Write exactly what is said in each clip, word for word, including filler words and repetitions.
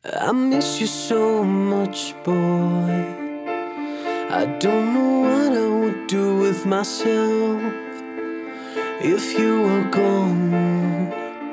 I miss you so much, boy. I don't know what I would do with myself if you were gone.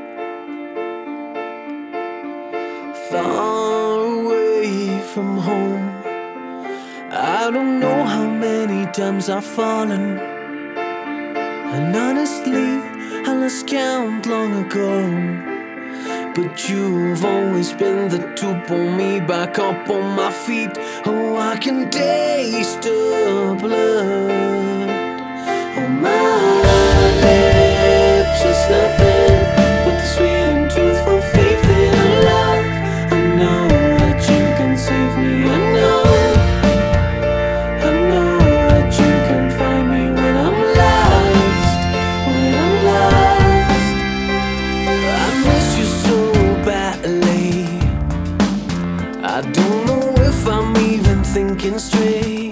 Far away from home, I don't know how many times I've fallen, and honestly, I lost count long ago. But you've always been there to pull me back up on my feet. Oh, I can taste the blood on my lips. It's nothing but the sweet and truthful faith in a love. I know that you can save me. I know, I know that you can find me when I'm lost, when I'm lost. I miss you so badly. I don't know if I'm even thinking straight.